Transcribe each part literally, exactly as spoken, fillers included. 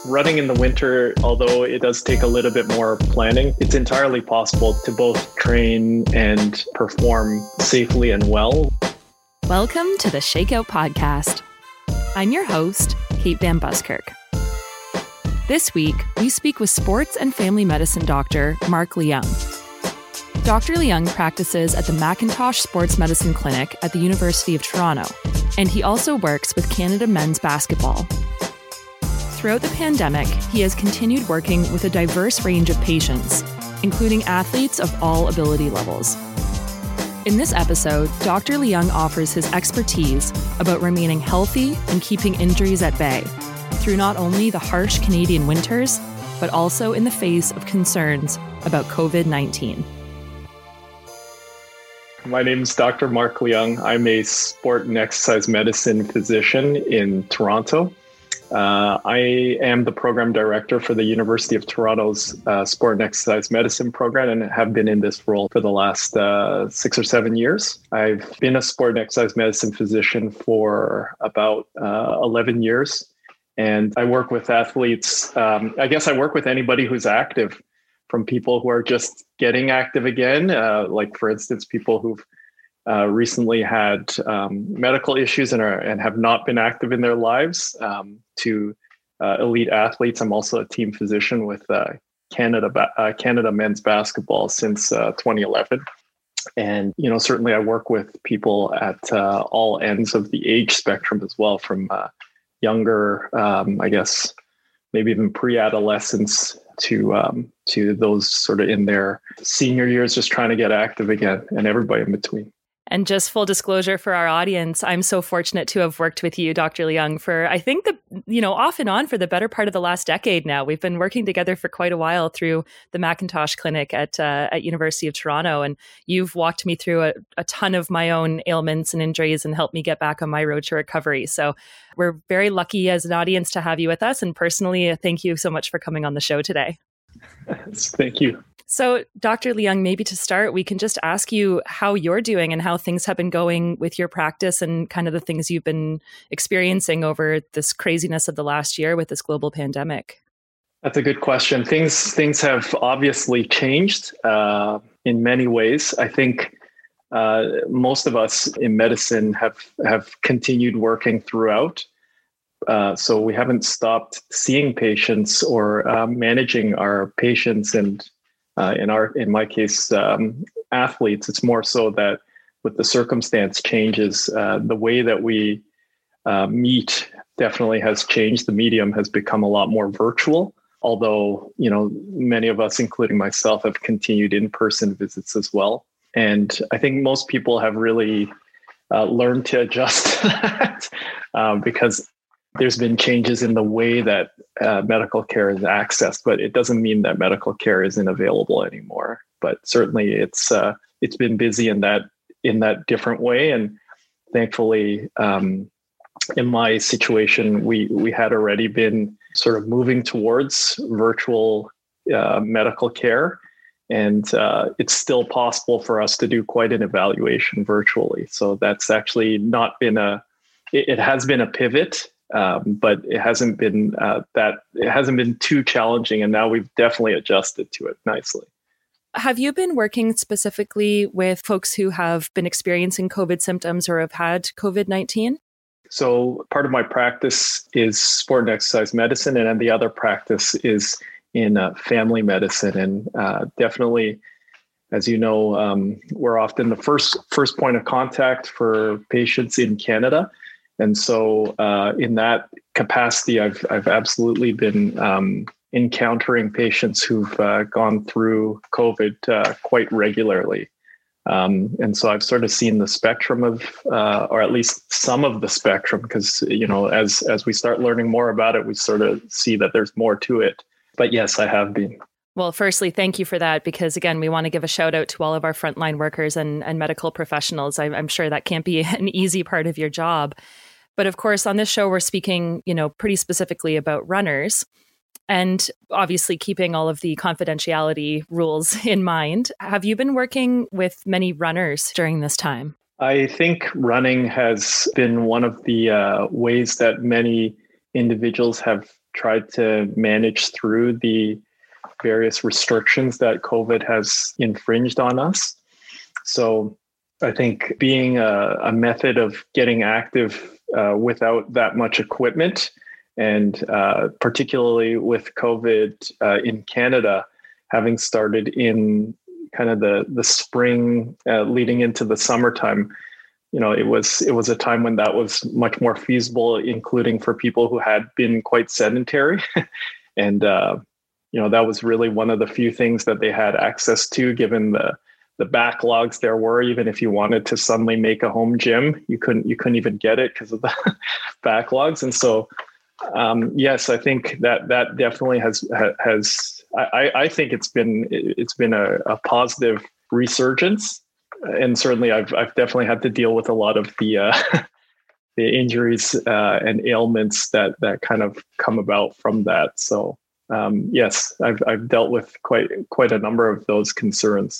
Running in the winter, although it does take a little bit more planning, it's entirely possible to both train and perform safely and well. Welcome to the Shakeout Podcast. I'm your host, Kate Van Buskirk. This week, we speak with sports and family medicine doctor Mark Leung. Doctor Leung practices at the Macintosh Sports Medicine Clinic at the University of Toronto, and he also works with Canada Men's Basketball. Throughout the pandemic, he has continued working with a diverse range of patients, including athletes of all ability levels. In this episode, Doctor Leung offers his expertise about remaining healthy and keeping injuries at bay through not only the harsh Canadian winters, but also in the face of concerns about covid nineteen. My name is Doctor Mark Leung. I'm a sport and exercise medicine physician in Toronto. Uh, I am the program director for the University of Toronto's uh, Sport and Exercise Medicine program and have been in this role for the last uh, six or seven years. I've been a sport and exercise medicine physician for about uh, eleven years, and I work with athletes. Um, I guess I work with anybody who's active, from people who are just getting active again, uh, like, for instance, people who've Uh, recently had um, medical issues and are and have not been active in their lives, um, to uh, elite athletes. I'm also a team physician with uh, Canada uh, Canada Men's Basketball since uh, twenty eleven, and you know certainly I work with people at uh, all ends of the age spectrum as well, from uh, younger, um, I guess, maybe even pre-adolescence to um, to those sort of in their senior years, just trying to get active again, and everybody in between. And just full disclosure for our audience, I'm so fortunate to have worked with you, Doctor Leung, for I think the, you know, off and on for the better part of the last decade now. We've been working together for quite a while through the Macintosh Clinic at uh, at University of Toronto. And you've walked me through a, a ton of my own ailments and injuries and helped me get back on my road to recovery. So we're very lucky as an audience to have you with us. And personally, thank you so much for coming on the show today. Thank you. So, Doctor Leung, maybe to start, we can just ask you how you're doing and how things have been going with your practice and kind of the things you've been experiencing over this craziness of the last year with this global pandemic. That's a good question. Things things have obviously changed uh, in many ways. I think uh, most of us in medicine have have continued working throughout. Uh, so we haven't stopped seeing patients or uh, managing our patients and Uh, in our, in my case, um, athletes. It's more so that with the circumstance changes, uh, the way that we uh, meet definitely has changed. The medium has become a lot more virtual, although, you know, many of us, including myself, have continued in-person visits as well. And I think most people have really uh, learned to adjust to that uh, because there's been changes in the way that uh, medical care is accessed, but it doesn't mean that medical care isn't available anymore. But certainly, it's uh, it's been busy in that in that different way. And thankfully, um, in my situation, we we had already been sort of moving towards virtual uh, medical care, and uh, it's still possible for us to do quite an evaluation virtually. So that's actually not been a it, it has been a pivot. Um, but it hasn't been uh, that it hasn't been too challenging, and now we've definitely adjusted to it nicely. Have you been working specifically with folks who have been experiencing COVID symptoms or have had covid nineteen? So part of my practice is sport and exercise medicine, and then the other practice is in uh, family medicine. And uh, definitely, as you know, um, we're often the first first point of contact for patients in Canada. And so uh, in that capacity, I've I've absolutely been um, encountering patients who've uh, gone through COVID uh, quite regularly. Um, and so I've sort of seen the spectrum of, uh, or at least some of the spectrum, because, you know, as as we start learning more about it, we sort of see that there's more to it. But yes, I have been. Well, firstly, thank you for that, because again, we want to give a shout out to all of our frontline workers and, and medical professionals. I'm, I'm sure that can't be an easy part of your job. But of course, on this show, we're speaking, you know, pretty specifically about runners, and obviously keeping all of the confidentiality rules in mind. Have you been working with many runners during this time? I think running has been one of the uh, ways that many individuals have tried to manage through the various restrictions that COVID has infringed on us. So I think being a, a method of getting active uh, without that much equipment, and uh, particularly with COVID uh, in Canada, having started in kind of the the spring uh, leading into the summertime, you know, it was it was a time when that was much more feasible, including for people who had been quite sedentary, and uh, you know, that was really one of the few things that they had access to, given the the backlogs there were. Even if you wanted to suddenly make a home gym, you couldn't you couldn't even get it because of the backlogs. And so, um, yes, I think that that definitely has has I, I think it's been it's been a, a positive resurgence, and certainly I've I've definitely had to deal with a lot of the uh, the injuries uh, and ailments that that kind of come about from that. So um, yes, I've I've dealt with quite quite a number of those concerns.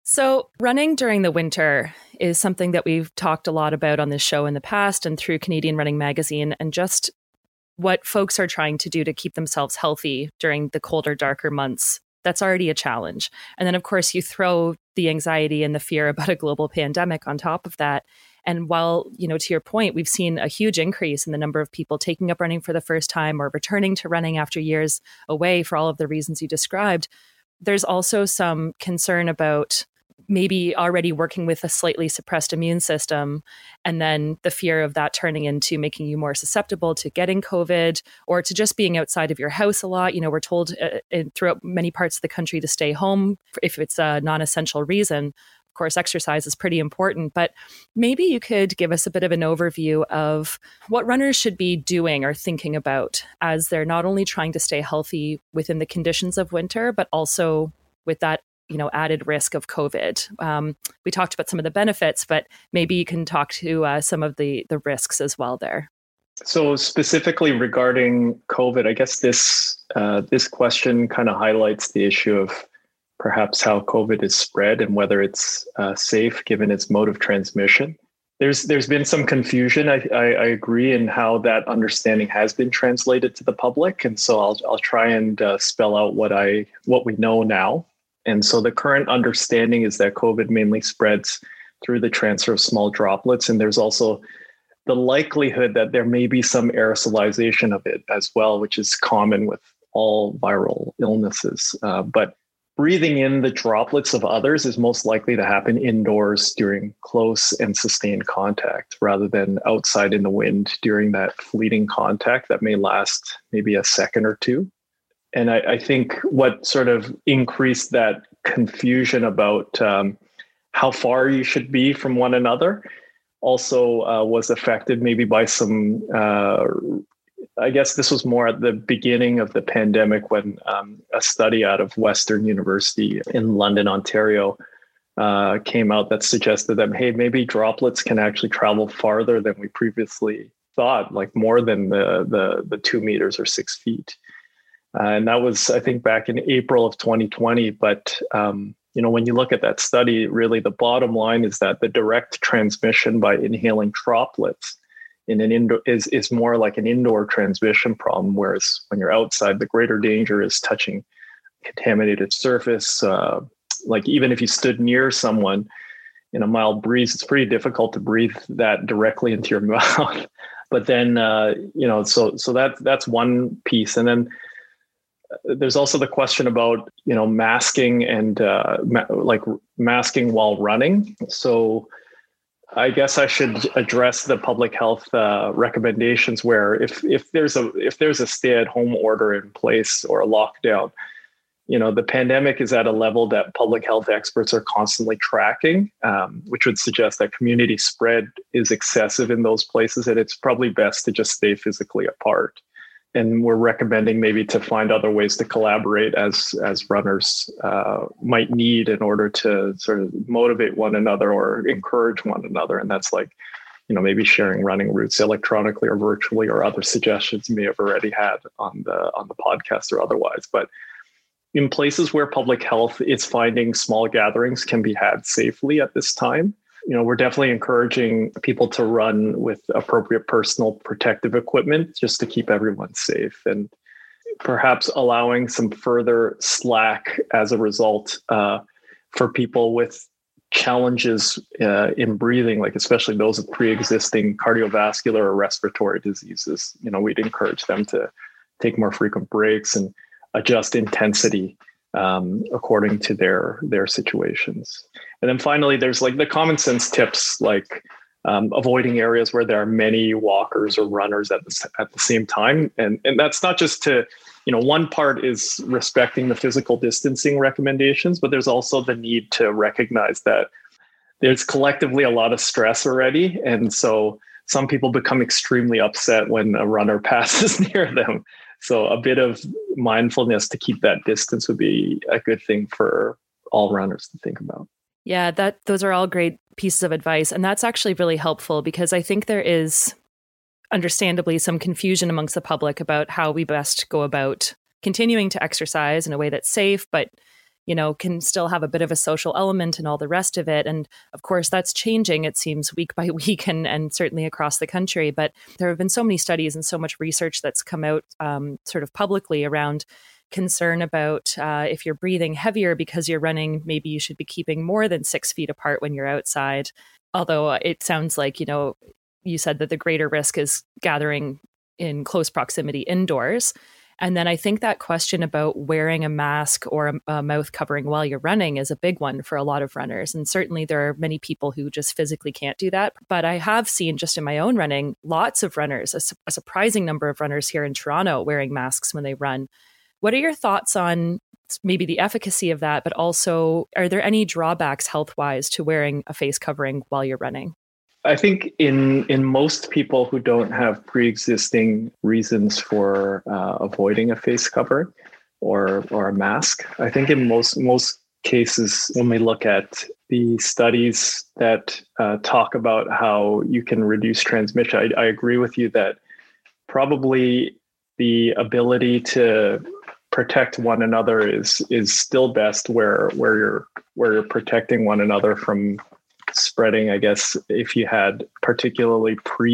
So running during the winter is something that we've talked a lot about on this show in the past and through Canadian Running Magazine, and just what folks are trying to do to keep themselves healthy during the colder, darker months. That's already a challenge. And then, of course, you throw the anxiety and the fear about a global pandemic on top of that. And while, you know, to your point, we've seen a huge increase in the number of people taking up running for the first time or returning to running after years away for all of the reasons you described, there's also some concern about maybe already working with a slightly suppressed immune system, and then the fear of that turning into making you more susceptible to getting COVID or to just being outside of your house a lot. You know, we're told uh, throughout many parts of the country to stay home if it's a non-essential reason. Of course, exercise is pretty important, but maybe you could give us a bit of an overview of what runners should be doing or thinking about as they're not only trying to stay healthy within the conditions of winter, but also with that, you know, added risk of COVID. Um, we talked about some of the benefits, but maybe you can talk to uh, some of the the risks as well there. So specifically regarding COVID, I guess this uh, this question kind of highlights the issue of perhaps how COVID is spread and whether it's uh, safe given its mode of transmission. There's there's been some confusion, I, I, I agree, in how that understanding has been translated to the public, and so I'll I'll try and uh, spell out what I what we know now. And so the current understanding is that COVID mainly spreads through the transfer of small droplets. And there's also the likelihood that there may be some aerosolization of it as well, which is common with all viral illnesses. Uh, but breathing in the droplets of others is most likely to happen indoors during close and sustained contact, rather than outside in the wind during that fleeting contact that may last maybe a second or two. And I, I think what sort of increased that confusion about um, how far you should be from one another also uh, was affected maybe by some, uh, I guess this was more at the beginning of the pandemic when um, a study out of Western University in London, Ontario, uh, came out that suggested that, hey, maybe droplets can actually travel farther than we previously thought, like more than the the, the two meters or six feet. Uh, and that was, I think, back in April of twenty twenty. But, um, you know, when you look at that study, really the bottom line is that the direct transmission by inhaling droplets in an indoor is, is more like an indoor transmission problem. Whereas when you're outside, the greater danger is touching contaminated surface. Uh, like even if you stood near someone in a mild breeze, it's pretty difficult to breathe that directly into your mouth. But then, uh, you know, so so that that's one piece. And then there's also the question about, you know, masking and uh, ma- like masking while running. So I guess I should address the public health uh, recommendations where if if there's a if there's a stay-at-home order in place or a lockdown, you know, the pandemic is at a level that public health experts are constantly tracking, um, which would suggest that community spread is excessive in those places, and it's probably best to just stay physically apart. And we're recommending maybe to find other ways to collaborate as as runners uh, might need in order to sort of motivate one another or encourage one another. And that's like, you know, maybe sharing running routes electronically or virtually, or other suggestions you may have already had on the on the podcast or otherwise. But in places where public health is finding small gatherings can be had safely at this time, you know, we're definitely encouraging people to run with appropriate personal protective equipment just to keep everyone safe, and perhaps allowing some further slack as a result uh, for people with challenges uh, in breathing, like especially those with pre-existing cardiovascular or respiratory diseases. You know, we'd encourage them to take more frequent breaks and adjust intensity um, according to their their situations. And then finally, there's like the common sense tips, like um, avoiding areas where there are many walkers or runners at the at the same time. And and that's not just to, you know, one part is respecting the physical distancing recommendations, but there's also the need to recognize that there's collectively a lot of stress already. And so some people become extremely upset when a runner passes near them. So a bit of mindfulness to keep that distance would be a good thing for all runners to think about. Yeah, that those are all great pieces of advice. And that's actually really helpful because I think there is understandably some confusion amongst the public about how we best go about continuing to exercise in a way that's safe, but, you know, can still have a bit of a social element and all the rest of it. And of course, that's changing, it seems, week by week and, and certainly across the country. But there have been so many studies and so much research that's come out um, sort of publicly around concern about uh, if you're breathing heavier because you're running, maybe you should be keeping more than six feet apart when you're outside. Although it sounds like, you know, you said that the greater risk is gathering in close proximity indoors. And then I think that question about wearing a mask or a, a mouth covering while you're running is a big one for a lot of runners. And certainly there are many people who just physically can't do that. But I have seen just in my own running, lots of runners, a, su- a surprising number of runners here in Toronto wearing masks when they run. What are your thoughts on maybe the efficacy of that, but also are there any drawbacks health-wise to wearing a face covering while you're running? I think in in most people who don't have pre-existing reasons for uh, avoiding a face cover or or a mask, I think in most most cases, when we look at the studies that uh, talk about how you can reduce transmission, I, I agree with you that probably the ability to protect one another is is still best where where you're where you're protecting one another from spreading, I guess, if you had particularly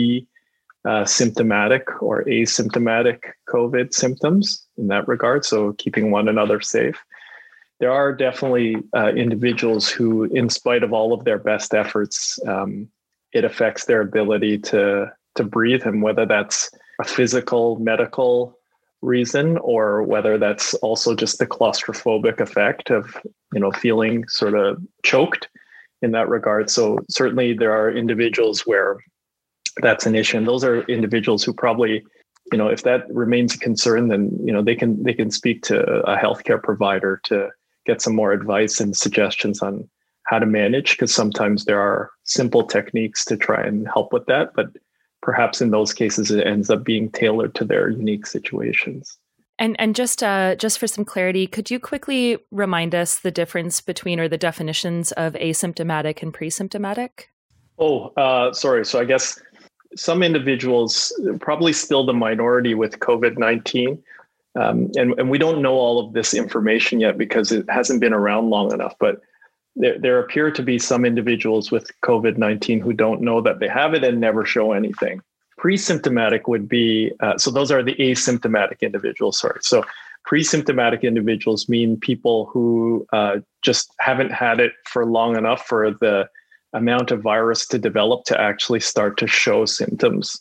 pre-symptomatic uh, or asymptomatic COVID symptoms in that regard. So keeping one another safe. There are definitely uh, individuals who, in spite of all of their best efforts, um, it affects their ability to to breathe, and whether that's a physical, medical reason or whether that's also just the claustrophobic effect of, you know, feeling sort of choked in that regard. So certainly there are individuals where that's an issue. And those are individuals who probably, you know, if that remains a concern, then, you know, they can they can speak to a healthcare provider to get some more advice and suggestions on how to manage, because sometimes there are simple techniques to try and help with that. But perhaps in those cases, it ends up being tailored to their unique situations. And and just uh, just for some clarity, could you quickly remind us the difference between or the definitions of asymptomatic and pre-symptomatic? Oh, uh, sorry. So I guess some individuals, probably still the minority with COVID nineteen, um, and, and we don't know all of this information yet because it hasn't been around long enough, but there, there appear to be some individuals with COVID nineteen who don't know that they have it and never show anything. Pre-symptomatic would be, uh, so those are the asymptomatic individuals, sorry. So pre-symptomatic individuals mean people who uh, just haven't had it for long enough for the amount of virus to develop to actually start to show symptoms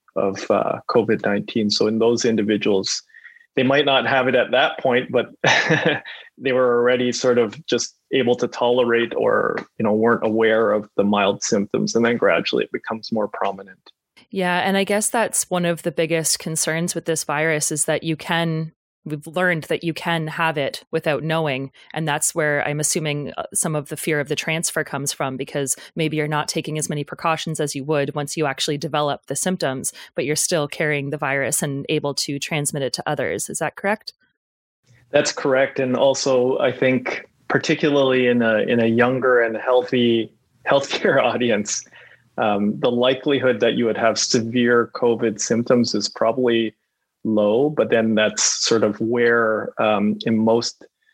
of uh, COVID nineteen. So in those individuals, they might not have it at that point, but they were already sort of just able to tolerate or, you know, weren't aware of the mild symptoms. And then gradually it becomes more prominent. Yeah. And I guess that's one of the biggest concerns with this virus is that you can, we've learned that you can have it without knowing. And that's where I'm assuming some of the fear of the transfer comes from, because maybe you're not taking as many precautions as you would once you actually develop the symptoms, but you're still carrying the virus and able to transmit it to others. Is that correct? That's correct. And also, I think particularly in a in a younger and healthy healthcare audience, Um, the likelihood that you would have severe COVID symptoms is probably low, but then that's sort of where um, in most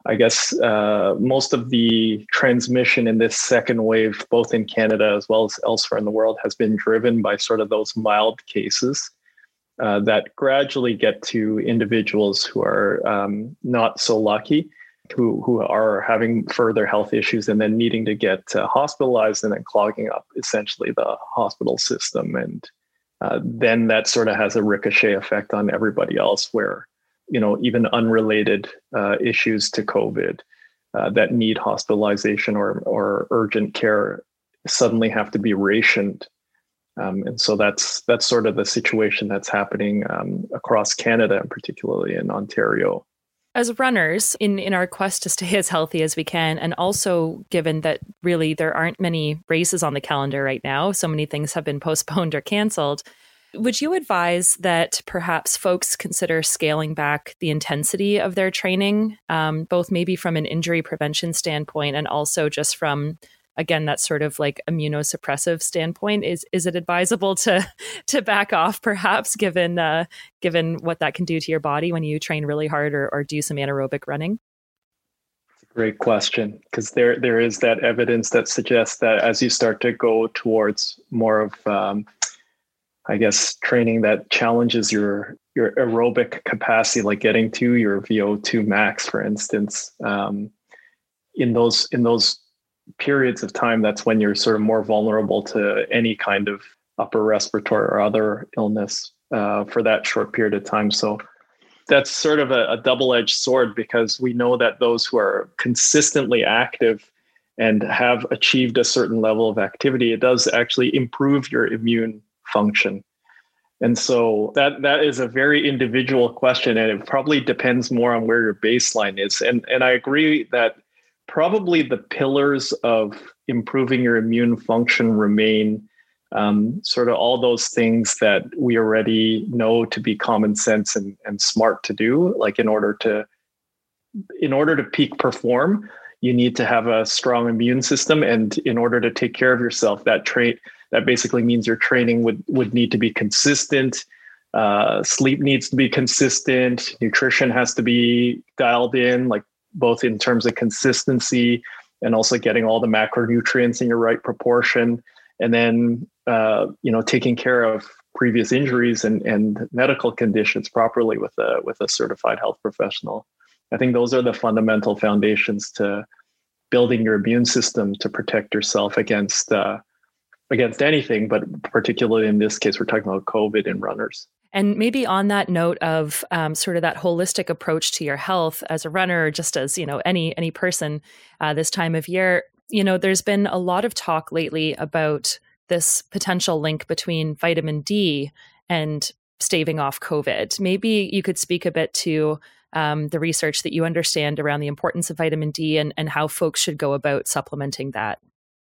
I guess uh, most of the transmission in this second wave, both in Canada as well as elsewhere in the world, has been driven by sort of those mild cases uh, that gradually get to individuals who are um, not so lucky, who who are having further health issues and then needing to get uh, hospitalized and then clogging up essentially the hospital system. And uh, then that sort of has a ricochet effect on everybody else where, you know, even unrelated uh, issues to COVID uh, that need hospitalization or or urgent care suddenly have to be rationed. Um, and so that's that's sort of the situation that's happening um, across Canada, and particularly in Ontario. As runners, in, in our quest to stay as healthy as we can, and also given that really there aren't many races on the calendar right now, so many things have been postponed or canceled, would you advise that perhaps folks consider scaling back the intensity of their training, um, both maybe from an injury prevention standpoint and also just from, again, that sort of like immunosuppressive standpoint? Is is it advisable to to back off, perhaps, given uh, given what that can do to your body when you train really hard or, or do some anaerobic running? It's a great question, because there there is that evidence that suggests that as you start to go towards more of um, I guess, training that challenges your your aerobic capacity, like getting to your V O two max, for instance, um, in those in those periods of time, that's when you're sort of more vulnerable to any kind of upper respiratory or other illness uh, for that short period of time. So that's sort of a, a double-edged sword, because we know that those who are consistently active and have achieved a certain level of activity, it does actually improve your immune function. And so that that is a very individual question, and it probably depends more on where your baseline is. And and I agree that probably the pillars of improving your immune function remain um, sort of all those things that we already know to be common sense and, and smart to do. Like in order to in order to peak perform, you need to have a strong immune system, and in order to take care of yourself, that trait that basically means your training would, would need to be consistent. Uh, sleep needs to be consistent. Nutrition has to be dialed in, like both in terms of consistency and also getting all the macronutrients in your right proportion. And then, uh, you know, taking care of previous injuries and, and medical conditions properly with a, with a certified health professional. I think those are the fundamental foundations to building your immune system to protect yourself against uh, against anything, but particularly in this case, we're talking about COVID in runners. And maybe on that note of um, sort of that holistic approach to your health as a runner, or just as, you know, any any person uh, this time of year, you know, there's been a lot of talk lately about this potential link between vitamin D and staving off COVID. Maybe you could speak a bit to um, the research that you understand around the importance of vitamin D and, and how folks should go about supplementing that.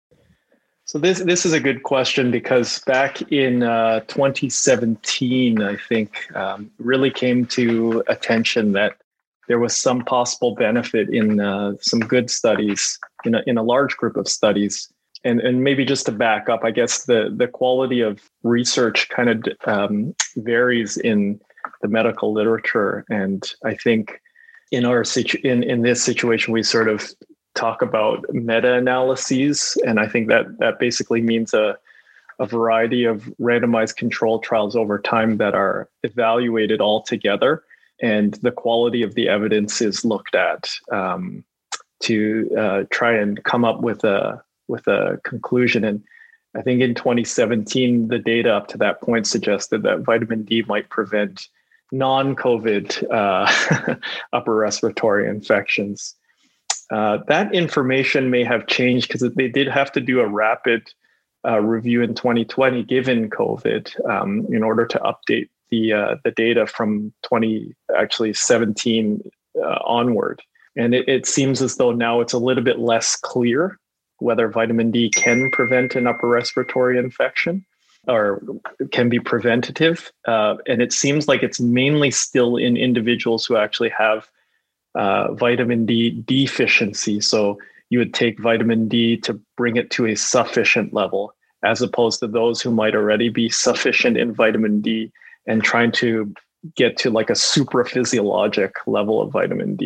So this this is a good question, because back in uh, twenty seventeen, I think, um, really came to attention that there was some possible benefit in uh, some good studies, in a, in a large group of studies. And and maybe just to back up, I guess the, the quality of research kind of um, varies in the medical literature. And I think in our situ- in, in this situation, we sort of talk about meta-analyses. And I think that that basically means a, a variety of randomized controlled trials over time that are evaluated all together. And the quality of the evidence is looked at um, to uh, try and come up with a with a conclusion. And I think in twenty seventeen, the data up to that point suggested that vitamin D might prevent non-COVID uh, upper respiratory infections. Uh, that information may have changed, because they did have to do a rapid uh, review in twenty twenty, given COVID, um, in order to update the uh, the data from twenty actually seventeen uh, onward. And it, it seems as though now it's a little bit less clear whether vitamin D can prevent an upper respiratory infection or can be preventative. Uh, and it seems like it's mainly still in individuals who actually have Uh, vitamin D deficiency. So you would take vitamin D to bring it to a sufficient level, as opposed to those who might already be sufficient in vitamin D and trying to get to like a supraphysiologic level of vitamin D.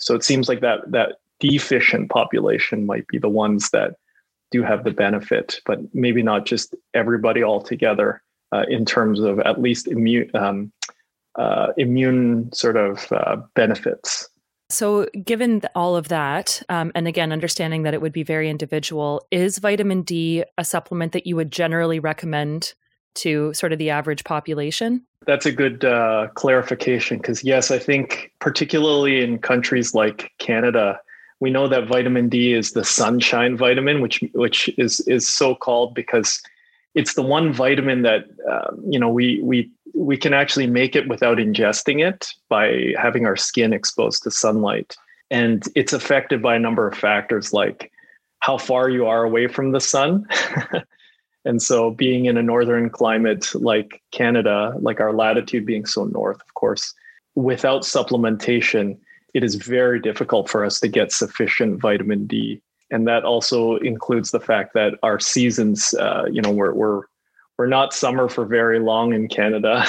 So it seems like that that deficient population might be the ones that do have the benefit, but maybe not just everybody altogether uh, in terms of at least immune um, uh, immune sort of uh, benefits. So given all of that, um, and again, understanding that it would be very individual, is vitamin D a supplement that you would generally recommend to sort of the average population? That's a good uh, clarification, because yes, I think particularly in countries like Canada, we know that vitamin D is the sunshine vitamin, which which is is so called because it's the one vitamin that uh, you know we we we can actually make it without ingesting it by having our skin exposed to sunlight, and it's affected by a number of factors like how far you are away from the sun. And so being in a northern climate like Canada, like our latitude being so north, of course, without supplementation, it is very difficult for us to get sufficient vitamin D. And that also includes the fact that our seasons, uh, you know, we're, we're, we're not summer for very long in Canada.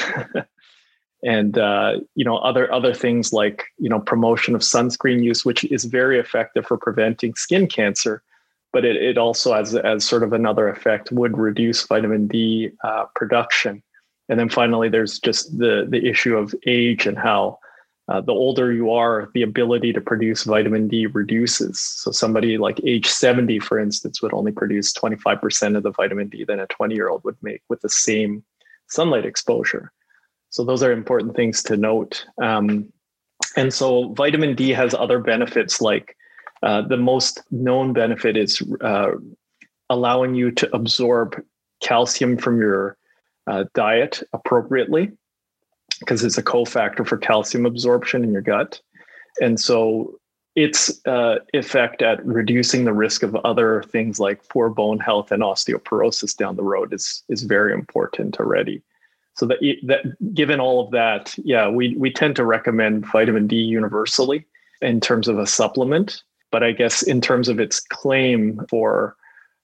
And, uh, you know, other, other things like, you know, promotion of sunscreen use, which is very effective for preventing skin cancer. But it, it also, as, as sort of another effect, would reduce vitamin D uh, production. And then finally, there's just the, the issue of age and how uh, the older you are, the ability to produce vitamin D reduces. So somebody like age seventy, for instance, would only produce twenty-five percent of the vitamin D than a twenty-year-old would make with the same sunlight exposure. So those are important things to note. Um, and so vitamin D has other benefits like Uh, the most known benefit is uh, allowing you to absorb calcium from your uh, diet appropriately, because it's a cofactor for calcium absorption in your gut. And so its uh, effect at reducing the risk of other things like poor bone health and osteoporosis down the road is is very important already. So that, that given all of that, yeah, we we tend to recommend vitamin D universally in terms of a supplement. But I guess in terms of its claim for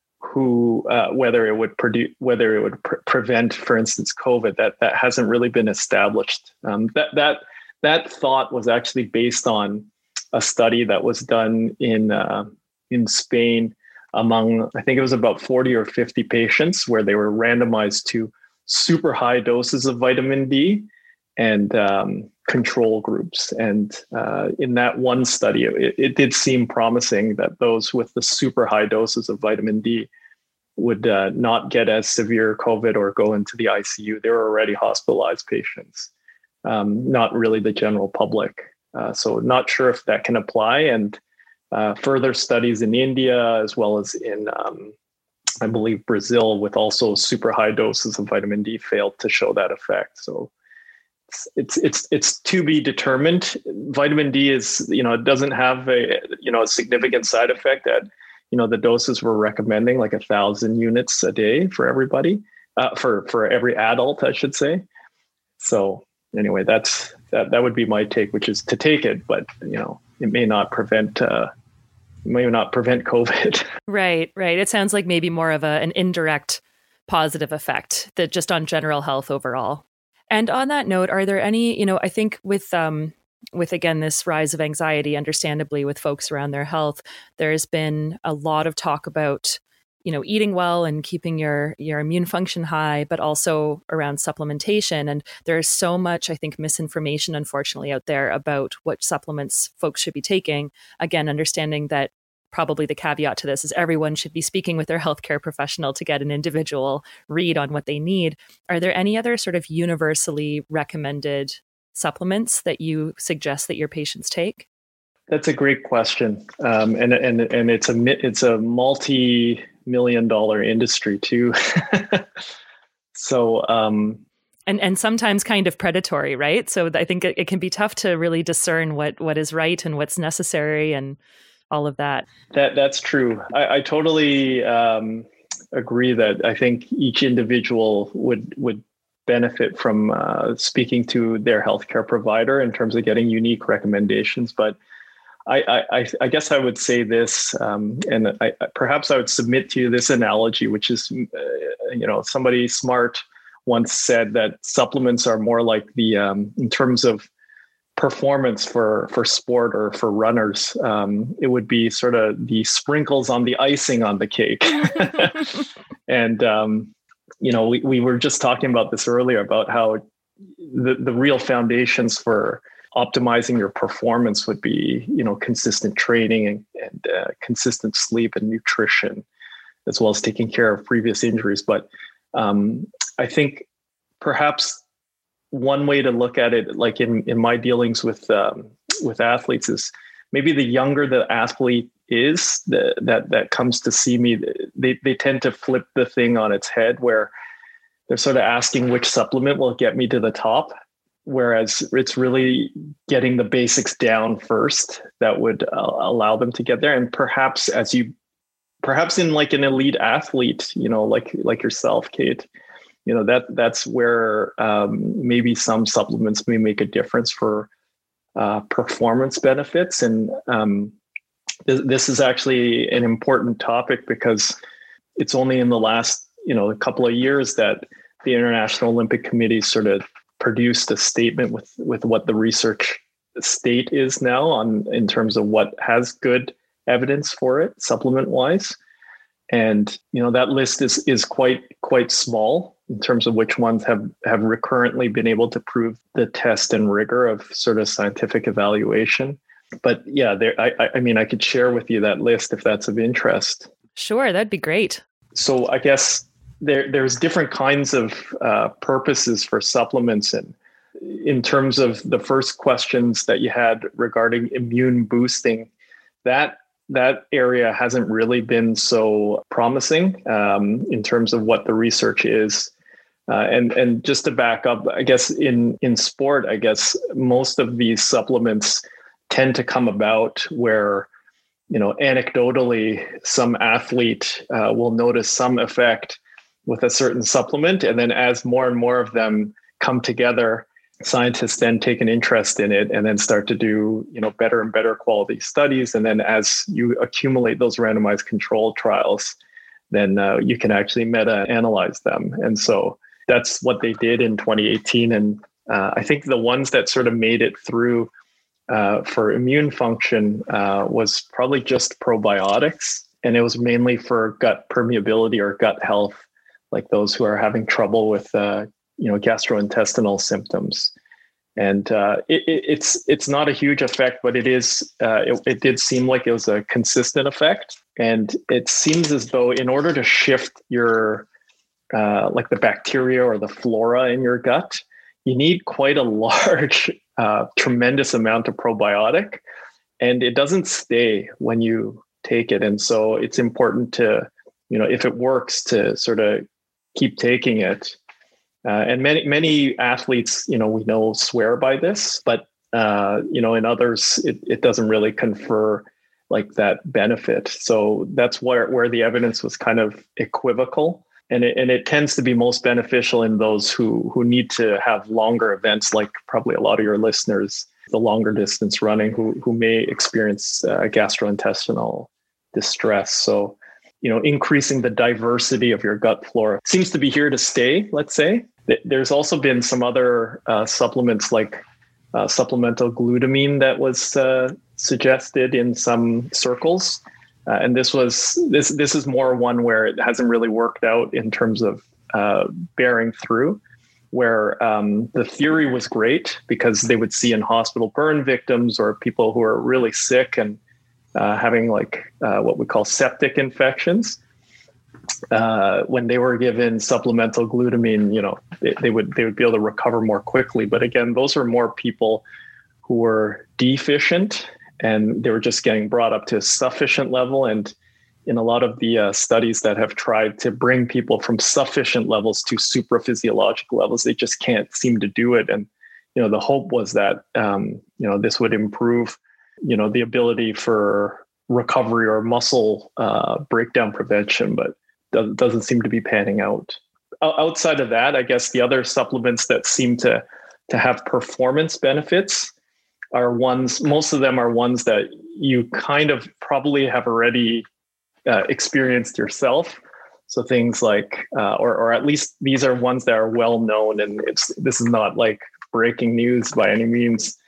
who, uh, whether it would produce, whether it would pre- prevent, for instance, COVID, that that hasn't really been established. Um, that that that thought was actually based on a study that was done in uh, in Spain among, I think it was about forty or fifty patients, where they were randomized to super high doses of vitamin D and um, control groups. And uh, in that one study, it, it did seem promising that those with the super high doses of vitamin D would uh, not get as severe COVID or go into the I C U. They were already hospitalized patients, um, not really the general public. Uh, so not sure if that can apply. And uh, further studies in India, as well as in, um, I believe, Brazil, with also super high doses of vitamin D, failed to show that effect. So It's it's it's to be determined. Vitamin D is, you know, it doesn't have a, you know, a significant side effect at, you know, the doses we're recommending, like a thousand units a day for everybody, uh, for for every adult, I should say. So anyway, that's that that would be my take, which is to take it, but you know, it may not prevent uh, it may not prevent COVID. Right, right. It sounds like maybe more of a an indirect positive effect that just on general health overall. And on that note, are there any, you know, I think with, um, with again, this rise of anxiety, understandably, with folks around their health, there's been a lot of talk about, you know, eating well and keeping your, your immune function high, but also around supplementation. And there's so much, I think, misinformation, unfortunately, out there about what supplements folks should be taking. Again, understanding that probably the caveat to this is everyone should be speaking with their healthcare professional to get an individual read on what they need. Are there any other sort of universally recommended supplements that you suggest that your patients take? That's a great question, um, and and and it's a it's a multi-million dollar industry too. so. Um, And and sometimes kind of predatory, right? So I think it, it can be tough to really discern what what is right and what's necessary and all of that. That that's true. I, I totally um, agree that I think each individual would would benefit from uh, speaking to their healthcare provider in terms of getting unique recommendations. But I I, I guess I would say this, um, and I, perhaps I would submit to you this analogy, which is, uh, you know, somebody smart once said that supplements are more like the um, in terms of performance for for sport or for runners. Um, it would be sort of the sprinkles on the icing on the cake. And um, you know, we we were just talking about this earlier about how the the real foundations for optimizing your performance would be, you know, consistent training and, and uh, consistent sleep and nutrition, as well as taking care of previous injuries. But um, I think perhaps one way to look at it, like in, in my dealings with um, with athletes, is maybe the younger the athlete is the, that that comes to see me, they they tend to flip the thing on its head, where they're sort of asking which supplement will get me to the top, whereas it's really getting the basics down first that would uh, allow them to get there. And perhaps as you, perhaps in like an elite athlete, you know, like like yourself, Kate, you know, that that's where um, maybe some supplements may make a difference for uh, performance benefits. And um, th- this is actually an important topic because it's only in the last, you know, a couple of years that the International Olympic Committee sort of produced a statement with, with what the research state is now on in terms of what has good evidence for it supplement wise. And, you know, that list is, is quite, quite small in terms of which ones have, have recurrently been able to prove the test and rigor of sort of scientific evaluation. But yeah, there, I, I mean, I could share with you that list if that's of interest. Sure, that'd be great. So I guess there there's different kinds of uh, purposes for supplements. And in terms of the first questions that you had regarding immune boosting, that that area hasn't really been so promising um, in terms of what the research is. Uh, and and just to back up, I guess in in sport, I guess most of these supplements tend to come about where, you know, anecdotally, some athlete uh, will notice some effect with a certain supplement. And then as more and more of them come together, scientists then take an interest in it and then start to do, you know, better and better quality studies. And then as you accumulate those randomized control trials, then uh, you can actually meta-analyze them. And so that's what they did in twenty eighteen. And uh, I think the ones that sort of made it through uh, for immune function uh, was probably just probiotics. And it was mainly for gut permeability or gut health, like those who are having trouble with, uh, you know, gastrointestinal symptoms. And uh, it, it, it's it's not a huge effect, but it is. Uh, it, it did seem like it was a consistent effect, and it seems as though in order to shift your uh, like the bacteria or the flora in your gut, you need quite a large, uh, tremendous amount of probiotic, and it doesn't stay when you take it. And so it's important to, you know, if it works, to sort of keep taking it. Uh, and many, many athletes, you know, we know swear by this, but, uh, you know, in others, it, it doesn't really confer like that benefit. So that's where, where the evidence was kind of equivocal. And it, and it tends to be most beneficial in those who, who need to have longer events, like probably a lot of your listeners, the longer distance running, who, who may experience uh, gastrointestinal distress. So, you know, increasing the diversity of your gut flora seems to be here to stay, let's say. There's also been some other uh, supplements like uh, supplemental glutamine that was uh, suggested in some circles. Uh, and this was this this is more one where it hasn't really worked out in terms of uh, bearing through, where um, the theory was great because they would see in hospital burn victims or people who are really sick and Uh, having like uh, what we call septic infections. Uh, when they were given supplemental glutamine, you know, they, they would they would be able to recover more quickly. But again, those are more people who were deficient and they were just getting brought up to a sufficient level. And in a lot of the uh, studies that have tried to bring people from sufficient levels to supraphysiologic levels, they just can't seem to do it. And, you know, the hope was that, um, you know, this would improve, you know, the ability for recovery or muscle uh, breakdown prevention, but does, doesn't seem to be panning out. O- outside of that, I guess the other supplements that seem to to have performance benefits are ones, most of them are ones that you kind of probably have already uh, experienced yourself. So things like, uh, or or at least these are ones that are well known, and it's this is not like breaking news by any means.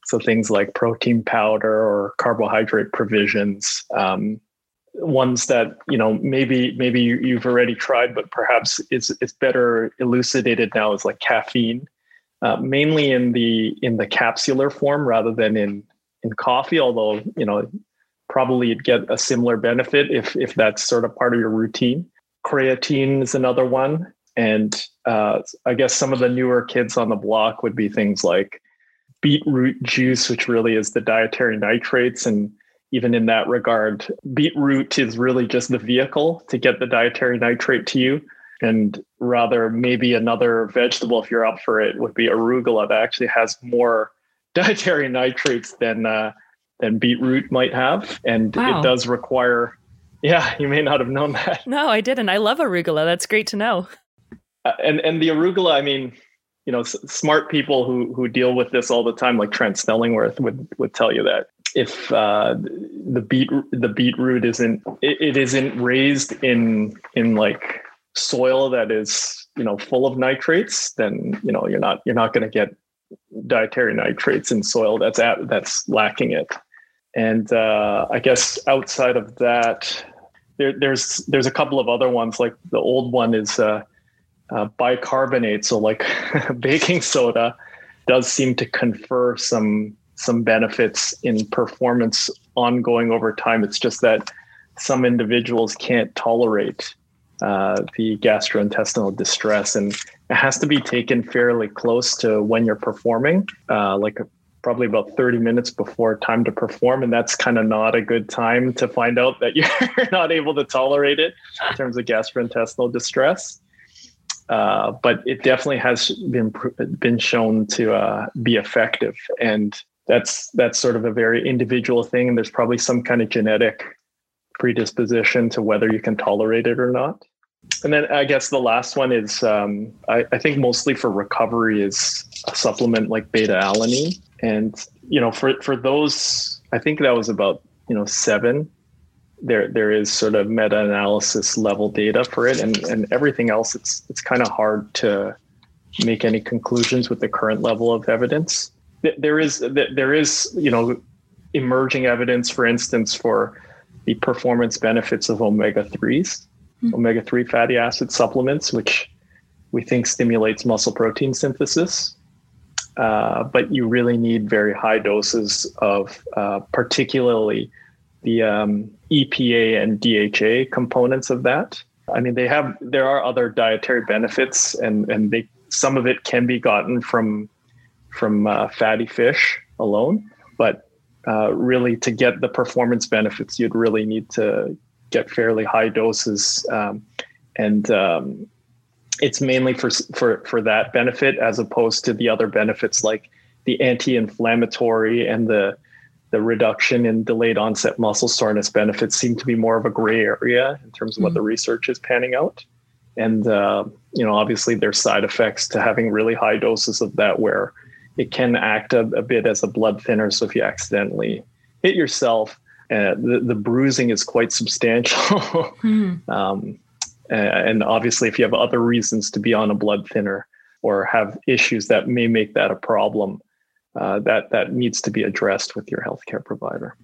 So things like protein powder or carbohydrate provisions, um, ones that, you know, maybe maybe you, you've already tried, but perhaps it's it's better elucidated now is like caffeine, uh, mainly in the in the capsular form rather than in in coffee. Although, you know, probably you'd get a similar benefit if if that's sort of part of your routine. Creatine is another one, and uh, I guess some of the newer kids on the block would be things like beetroot juice, which really is the dietary nitrates. And even in that regard, beetroot is really just the vehicle to get the dietary nitrate to you. And rather, maybe another vegetable, if you're up for it, would be arugula, that actually has more dietary nitrates than uh, than beetroot might have. And wow. It does require, yeah, you may not have known that. No, I didn't. I love arugula. That's great to know. Uh, and, and the arugula, I mean, you know, s- smart people who who deal with this all the time, like Trent Stellingworth, would would tell you that if uh, the beet the beetroot isn't it, it isn't raised in in like soil that is, you know, full of nitrates, then, you know, you're not you're not going to get dietary nitrates in soil that's at, that's lacking it. And uh, I guess outside of that, there, there's there's a couple of other ones. Like the old one is. Uh, Uh, bicarbonate, so like baking soda, does seem to confer some some benefits in performance ongoing over time. It's just that some individuals can't tolerate uh, the gastrointestinal distress, and it has to be taken fairly close to when you're performing, uh, like probably about thirty minutes before time to perform, and that's kind of not a good time to find out that you're not able to tolerate it in terms of gastrointestinal distress. Uh, but it definitely has been been shown to uh, be effective, and that's that's sort of a very individual thing. And there's probably some kind of genetic predisposition to whether you can tolerate it or not. And then I guess the last one is um, I, I think mostly for recovery is a supplement like beta alanine, and you know for for those I think that was about you know seven. There, there is sort of meta-analysis level data for it, and, and everything else. It's it's kind of hard to make any conclusions with the current level of evidence. There is there is you know emerging evidence, for instance, for the performance benefits of omega threes, mm-hmm. omega three fatty acid supplements, which we think stimulates muscle protein synthesis. Uh, but you really need very high doses of, uh, particularly the um, E P A and D H A components of that. I mean, they have, there are other dietary benefits, and, and they, some of it can be gotten from, from uh, fatty fish alone, but uh, really to get the performance benefits, you'd really need to get fairly high doses. Um, and um, it's mainly for, for, for that benefit, as opposed to the other benefits like the anti-inflammatory and the the reduction in delayed onset muscle soreness benefits seem to be more of a gray area in terms of mm-hmm. what the research is panning out. And, uh, you know, obviously there's side effects to having really high doses of that, where it can act a, a bit as a blood thinner. So if you accidentally hit yourself, uh, the, the bruising is quite substantial. mm-hmm. um, and obviously if you have other reasons to be on a blood thinner or have issues that may make that a problem, Uh, that that needs to be addressed with your healthcare provider.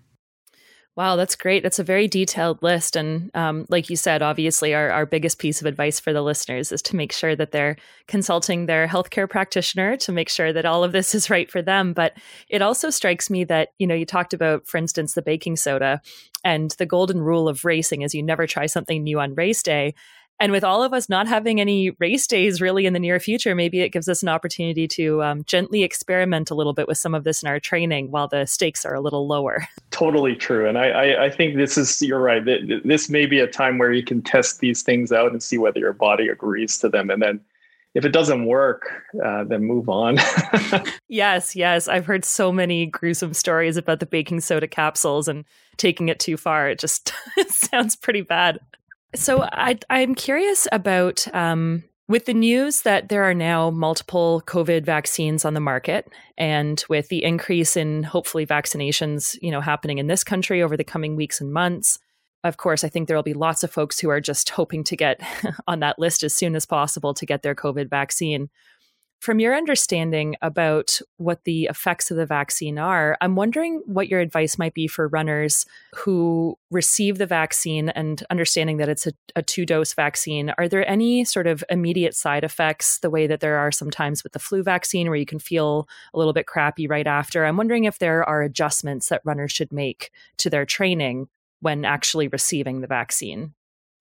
Wow, that's great. That's a very detailed list. And um, like you said, obviously our, our biggest piece of advice for the listeners is to make sure that they're consulting their healthcare practitioner to make sure that all of this is right for them. But it also strikes me that, you know, you talked about, for instance, the baking soda, and the golden rule of racing is you never try something new on race day. And with all of us not having any race days really in the near future, maybe it gives us an opportunity to um, gently experiment a little bit with some of this in our training while the stakes are a little lower. Totally true. And I, I, I think this is, you're right. This may be a time where you can test these things out and see whether your body agrees to them. And then if it doesn't work, uh, then move on. Yes, yes. I've heard so many gruesome stories about the baking soda capsules and taking it too far. It just sounds pretty bad. So I, I'm curious about, um, with the news that there are now multiple COVID vaccines on the market, and with the increase in hopefully vaccinations, you know, happening in this country over the coming weeks and months. Of course, I think there will be lots of folks who are just hoping to get on that list as soon as possible to get their COVID vaccine. From your understanding about what the effects of the vaccine are, I'm wondering what your advice might be for runners who receive the vaccine and understanding that it's a, a two-dose vaccine. Are there any sort of immediate side effects the way that there are sometimes with the flu vaccine where you can feel a little bit crappy right after? I'm wondering if there are adjustments that runners should make to their training when actually receiving the vaccine.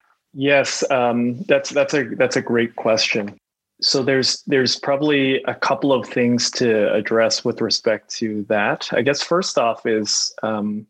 Yes, um, that's that's a that's a great question. So there's there's probably a couple of things to address with respect to that. I guess first off is um,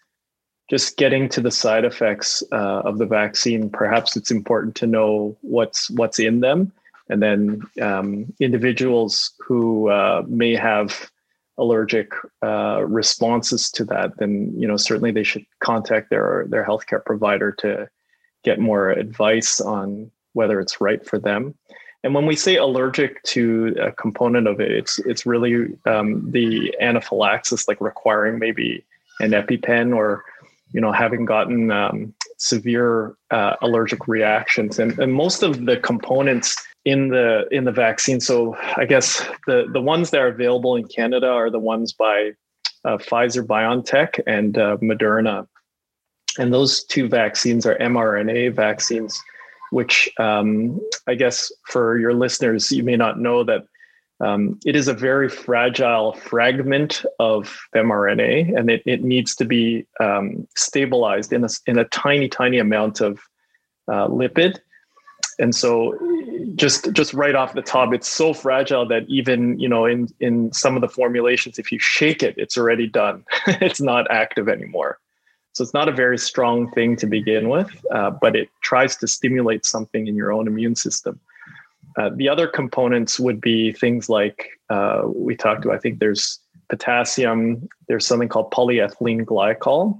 just getting to the side effects uh, of the vaccine. Perhaps it's important to know what's what's in them, and then um, individuals who uh, may have allergic uh, responses to that, then you know certainly they should contact their their healthcare provider to get more advice on whether it's right for them. And when we say allergic to a component of it, it's it's really um, the anaphylaxis, like requiring maybe an EpiPen or, you know, having gotten um, severe uh, allergic reactions. And, and most of the components in the in the vaccine, so I guess the, the ones that are available in Canada are the ones by uh, Pfizer, BioNTech, and uh, Moderna. And those two vaccines are mRNA vaccines, which um, I guess for your listeners, you may not know that um, it is a very fragile fragment of mRNA, and it, it needs to be um, stabilized in a, in a tiny, tiny amount of uh, lipid. And so just just right off the top, it's so fragile that even, you know, in, in some of the formulations, if you shake it, it's already done. It's not active anymore. So it's not a very strong thing to begin with, uh, but it tries to stimulate something in your own immune system. Uh, the other components would be things like uh, we talked about. I think there's potassium. There's something called polyethylene glycol,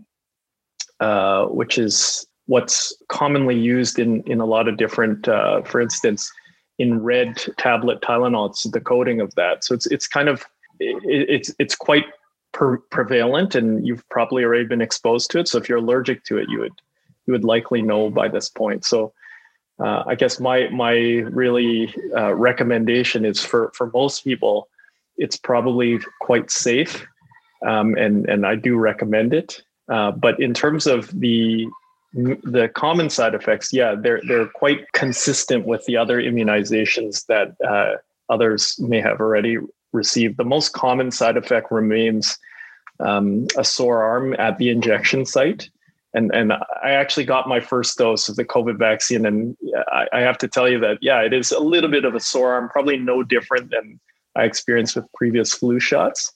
uh, which is what's commonly used in, in a lot of different, uh, for instance, in red tablet Tylenol, it's the coating of that. So it's it's kind of, it, it's it's quite Per- prevalent, and you've probably already been exposed to it. So if you're allergic to it, you would you would likely know by this point. So uh, I guess my my really uh, recommendation is for for most people, it's probably quite safe, um, and and I do recommend it. Uh, but in terms of the the common side effects, yeah, they're they're quite consistent with the other immunizations that uh, others may have already received. The most common side effect remains um, a sore arm at the injection site. And and I actually got my first dose of the COVID vaccine. And I, I have to tell you that, yeah, it is a little bit of a sore arm, probably no different than I experienced with previous flu shots.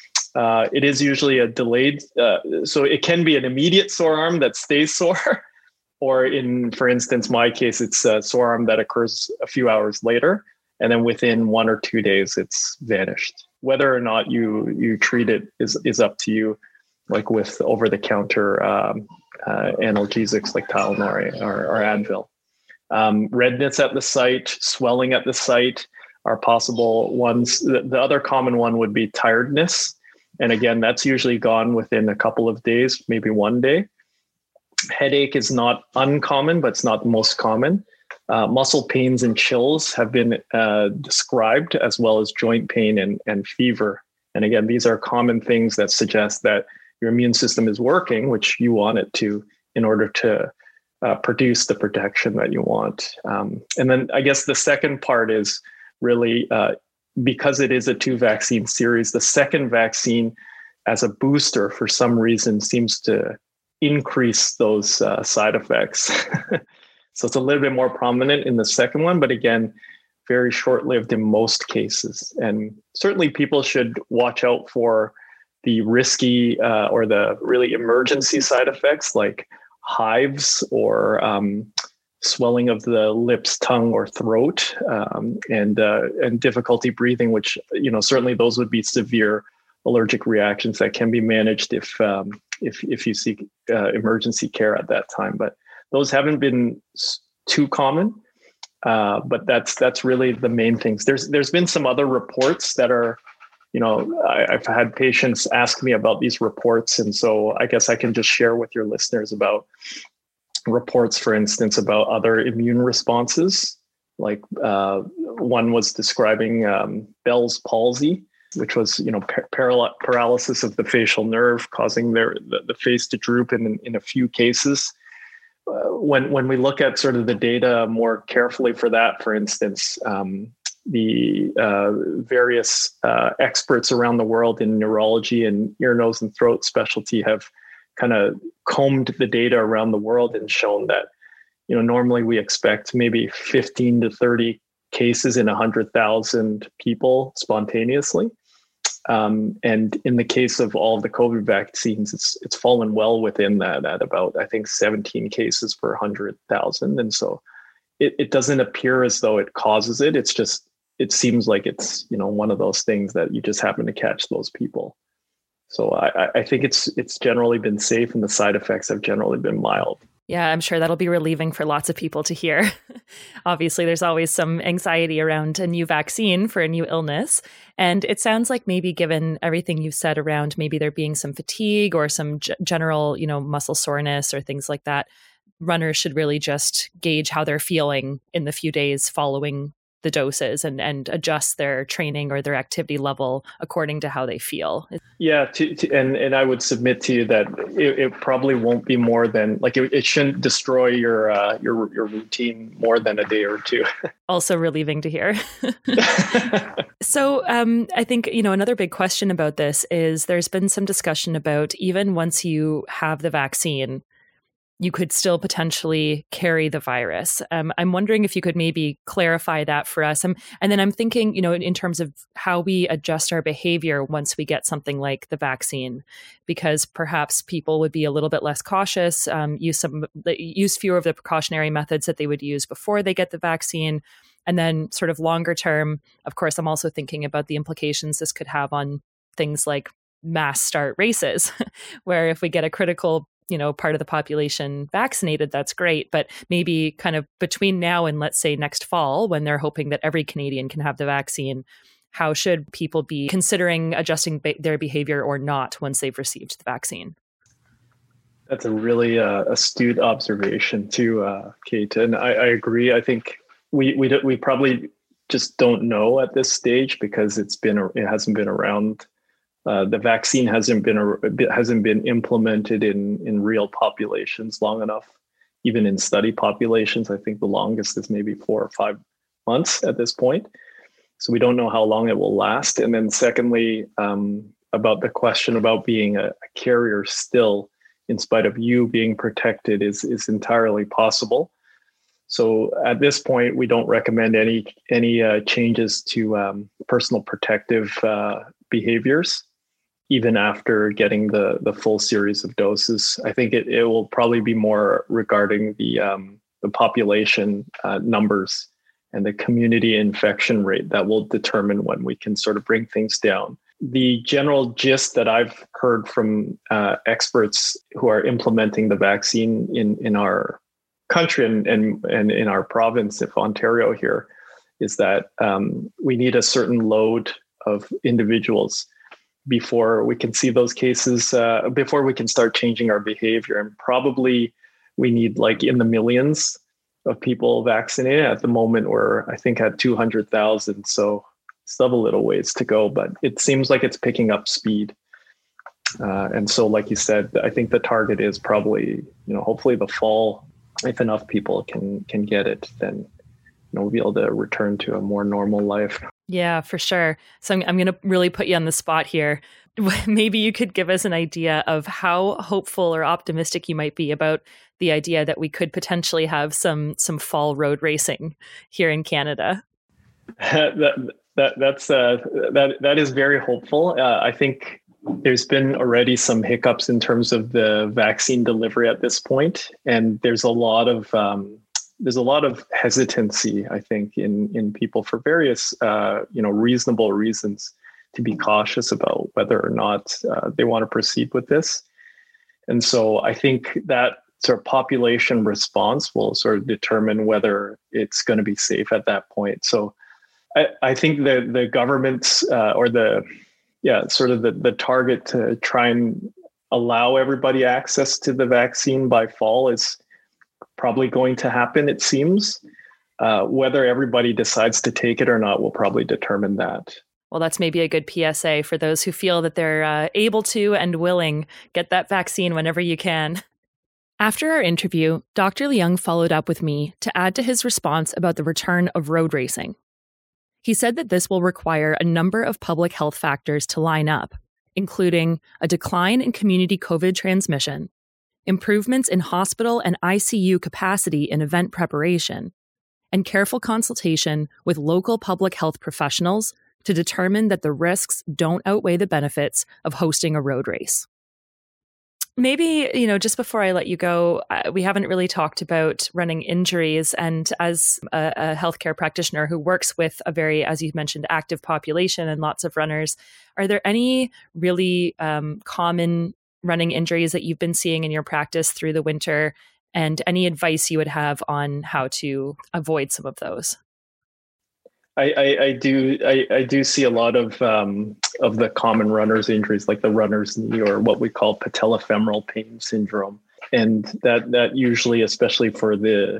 Uh, it is usually a delayed, uh, so it can be an immediate sore arm that stays sore. Or in, for instance, my case, it's a sore arm that occurs a few hours later. And then within one or two days, it's vanished. Whether or not you you treat it is is up to you, like with over-the-counter um, uh, analgesics like Tylenol or, or Advil. Um, redness at the site, swelling at the site are possible ones. The, the other common one would be tiredness. And again, that's usually gone within a couple of days, maybe one day. Headache is not uncommon, but it's not the most common. Uh, muscle pains and chills have been uh, described, as well as joint pain and, and fever. And again, these are common things that suggest that your immune system is working, which you want it to, in order to uh, produce the protection that you want. Um, and then I guess the second part is really, uh, because it is a two vaccine series, the second vaccine as a booster for some reason seems to increase those uh, side effects. So it's a little bit more prominent in the second one, but again, very short-lived in most cases. And certainly people should watch out for the risky uh, or the really emergency side effects like hives or um, swelling of the lips, tongue, or throat, um, and uh, and difficulty breathing, which, you know, certainly those would be severe allergic reactions that can be managed if um, if if you seek uh, emergency care at that time. But those haven't been too common, uh, but that's that's really the main things. There's there's been some other reports that are, you know, I, I've had patients ask me about these reports, and so I guess I can just share with your listeners about reports, for instance, about other immune responses, like uh, one was describing um, Bell's palsy, which was, you know, par- paral- paralysis of the facial nerve, causing their the, the face to droop in in a few cases. Uh, when when we look at sort of the data more carefully for that, for instance, um, the uh, various uh, experts around the world in neurology and ear, nose, and throat specialty have kind of combed the data around the world and shown that, you know, normally we expect maybe fifteen to thirty cases in one hundred thousand people spontaneously. Um, and in the case of all of the COVID vaccines, it's it's fallen well within that at about, I think, seventeen cases per one hundred thousand. And so it, it doesn't appear as though it causes it. It's just, it seems like it's, you know, one of those things that you just happen to catch those people. So I, I think it's it's generally been safe, and the side effects have generally been mild. Yeah, I'm sure that'll be relieving for lots of people to hear. Obviously, there's always some anxiety around a new vaccine for a new illness. And it sounds like maybe given everything you've said around maybe there being some fatigue or some g- general, you know, muscle soreness or things like that, runners should really just gauge how they're feeling in the few days following the doses and, and adjust their training or their activity level according to how they feel. Yeah, to, to, and, and I would submit to you that it, it probably won't be more than, like, it, it shouldn't destroy your, uh, your, your routine more than a day or two. Also relieving to hear. So um, I think, you know, another big question about this is there's been some discussion about even once you have the vaccine, you could still potentially carry the virus. Um, I'm wondering if you could maybe clarify that for us. Um, and then I'm thinking, you know, in, in terms of how we adjust our behavior once we get something like the vaccine, because perhaps people would be a little bit less cautious, um, use some, use fewer of the precautionary methods that they would use before they get the vaccine. And then sort of longer term, of course, I'm also thinking about the implications this could have on things like mass start races, where if we get a critical you know, part of the population vaccinated, that's great. But maybe kind of between now and let's say next fall, when they're hoping that every Canadian can have the vaccine, how should people be considering adjusting be- their behavior or not once they've received the vaccine? That's a really uh, astute observation too, uh, Kate. And I, I agree. I think we we do, we probably just don't know at this stage because it's been it hasn't been around. Uh, the vaccine hasn't been a, hasn't been implemented in, in real populations long enough. Even in study populations, I think the longest is maybe four or five months at this point. So we don't know how long it will last. And then secondly, um, about the question about being a, a carrier still, in spite of you being protected, is is entirely possible. So at this point, we don't recommend any any uh, changes to um, personal protective uh, behaviors, even after getting the, the full series of doses. I think it, it will probably be more regarding the um, the population uh, numbers and the community infection rate that will determine when we can sort of bring things down. The general gist that I've heard from uh, experts who are implementing the vaccine in, in our country and, and, and in our province of Ontario here is that um, we need a certain load of individuals before we can see those cases, uh, before we can start changing our behavior. And probably we need like in the millions of people vaccinated. At the moment, we're, I think, at two hundred thousand. So still a little ways to go, but it seems like it's picking up speed. Uh, and so, like you said, I think the target is probably, you know, hopefully the fall. If enough people can can get it, then you know, we'll be able to return to a more normal life. Yeah, for sure. So I'm, I'm going to really put you on the spot here. Maybe you could give us an idea of how hopeful or optimistic you might be about the idea that we could potentially have some some fall road racing here in Canada. that that that's uh, that that is very hopeful. Uh, I think there's been already some hiccups in terms of the vaccine delivery at this point, and there's a lot of um, there's a lot of hesitancy, I think, in in people for various uh, you know reasonable reasons to be cautious about whether or not uh, they want to proceed with this. And so I think that sort of population response will sort of determine whether it's going to be safe at that point. So I, I think the the government's uh, or the yeah sort of the, the target to try and allow everybody access to the vaccine by fall is probably going to happen, it seems. uh, whether everybody decides to take it or not will probably determine that. Well, that's maybe a good P S A for those who feel that they're uh, able to and willing. Get that vaccine whenever you can. After our interview, Doctor Leung followed up with me to add to his response about the return of road racing. He said that this will require a number of public health factors to line up, including a decline in community COVID transmission, improvements in hospital and I C U capacity in event preparation, and careful consultation with local public health professionals to determine that the risks don't outweigh the benefits of hosting a road race. Maybe, you know, just before I let you go, uh, we haven't really talked about running injuries. And as a, a healthcare practitioner who works with a very, as you mentioned, active population and lots of runners, are there any really um, common running injuries that you've been seeing in your practice through the winter, and any advice you would have on how to avoid some of those? I, I, I do I, I do see a lot of um, of the common runners injuries, like the runner's knee, or what we call patellofemoral pain syndrome, and that that usually, especially for the,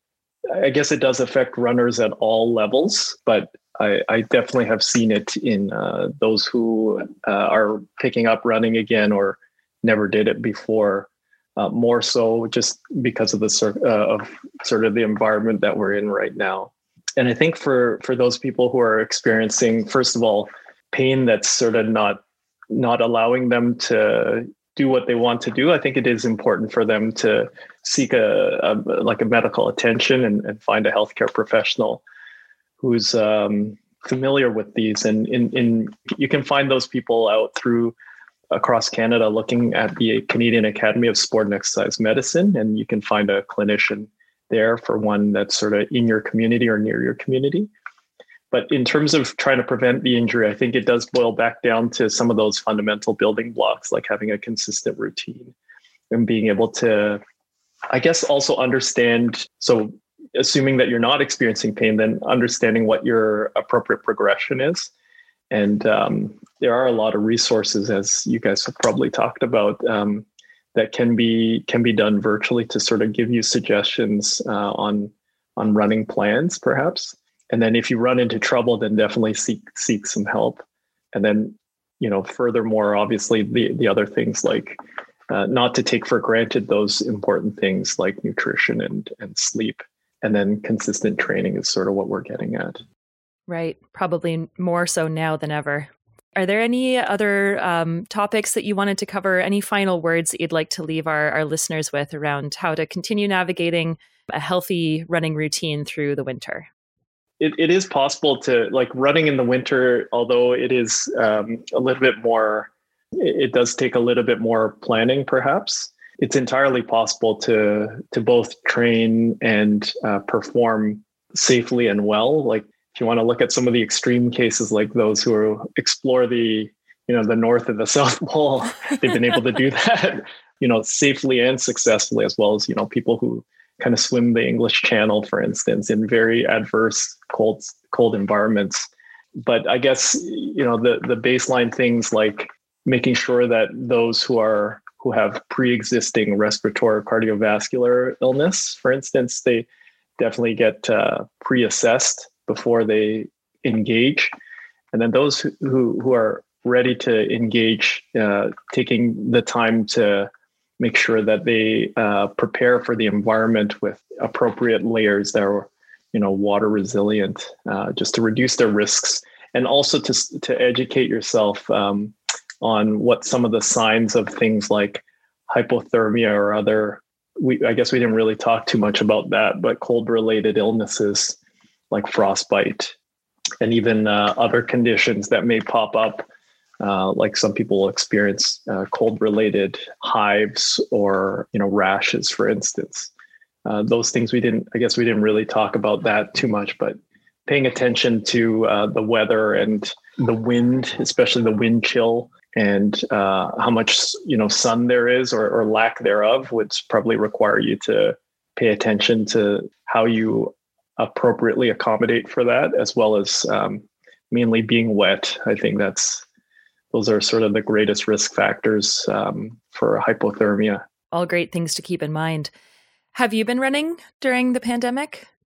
I guess it does affect runners at all levels, but I, I definitely have seen it in uh, those who uh, are picking up running again or never did it before. Uh, more so just because of the uh, of sort of the environment that we're in right now. And I think for, for those people who are experiencing, first of all, pain that's sort of not not allowing them to do what they want to do, I think it is important for them to seek a, a like a medical attention and, and find a healthcare professional who's um, familiar with these. And in, in you can find those people out through across Canada looking at the Canadian Academy of Sport and Exercise Medicine, and you can find a clinician there for one that's sort of in your community or near your community. But in terms of trying to prevent the injury, I think it does boil back down to some of those fundamental building blocks, like having a consistent routine and being able to, I guess, also understand. So assuming that you're not experiencing pain, then understanding what your appropriate progression is. And um, there are a lot of resources, as you guys have probably talked about, um, that can be can be done virtually to sort of give you suggestions uh, on on running plans, perhaps. And then if you run into trouble, then definitely seek seek some help. And then, you know, furthermore, obviously the the other things like uh, not to take for granted those important things like nutrition and and sleep, and then consistent training is sort of what we're getting at. Right. Probably more so now than ever. Are there any other um, topics that you wanted to cover? Any final words that you'd like to leave our, our listeners with around how to continue navigating a healthy running routine through the winter? It, it is possible to, like, running in the winter, although it is um, a little bit more, it, it does take a little bit more planning, perhaps. It's entirely possible to to both train and uh, perform safely and well. Like, if you want to look at some of the extreme cases, like those who explore the, you know, the North and the South Pole, they've been able to do that, you know, safely and successfully, as well as, you know, people who kind of swim the English Channel, for instance, in very adverse cold, cold environments. But I guess, you know, the, the baseline things like making sure that those who are, who have pre-existing respiratory or cardiovascular illness, for instance, they definitely get uh, pre-assessed before they engage. And then those who, who, who are ready to engage, uh, taking the time to make sure that they uh, prepare for the environment with appropriate layers that are, you know, water resilient, uh, just to reduce their risks. And also to, to educate yourself um, on what some of the signs of things like hypothermia or other, we, I guess we didn't really talk too much about that, but cold related illnesses like frostbite, and even uh, other conditions that may pop up, uh, like some people experience uh, cold-related hives or, you know, rashes, for instance. Uh, those things we didn't, I guess we didn't really talk about that too much, but paying attention to uh, the weather and the wind, especially the wind chill, and uh, how much, you know, sun there is or, or lack thereof, would probably require you to pay attention to how you appropriately accommodate for that, as well as um, mainly being wet. I think that's, those are sort of the greatest risk factors um, for hypothermia. All great things to keep in mind. Have you been running during the pandemic?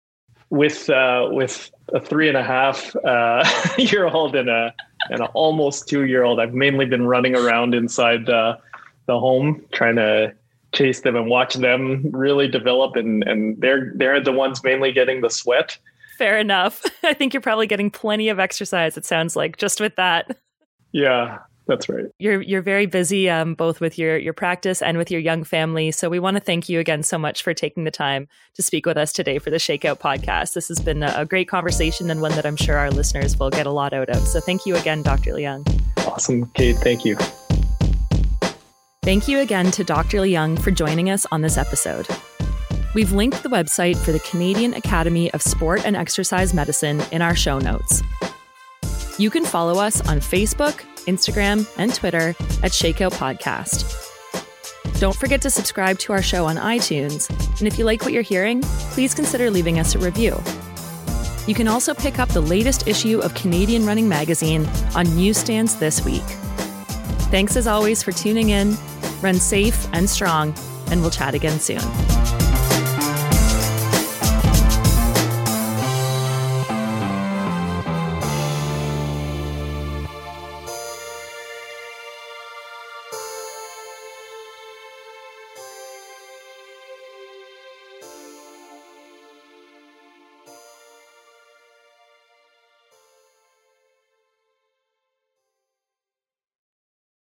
with uh, with a three and a half uh, year old and a and an almost two year old, I've mainly been running around inside uh, the home trying to chase them and watch them really develop, and and they're they're the ones mainly getting the sweat. Fair enough. I think you're probably getting plenty of exercise, it sounds like, just with that. Yeah, that's right. You're you're very busy, um, both with your your practice and with your young family. So we want to thank you again so much for taking the time to speak with us today for the Shakeout podcast. This has been a, a great conversation and one that I'm sure our listeners will get a lot out of. So thank you again, Doctor Leung. Awesome, Kate. Thank you. Thank you again to Doctor Leung for joining us on this episode. We've linked the website for the Canadian Academy of Sport and Exercise Medicine in our show notes. You can follow us on Facebook, Instagram, and Twitter at Shakeout Podcast. Don't forget to subscribe to our show on iTunes, and if you like what you're hearing, please consider leaving us a review. You can also pick up the latest issue of Canadian Running Magazine on newsstands this week. Thanks as always for tuning in. Run safe and strong, and we'll chat again soon.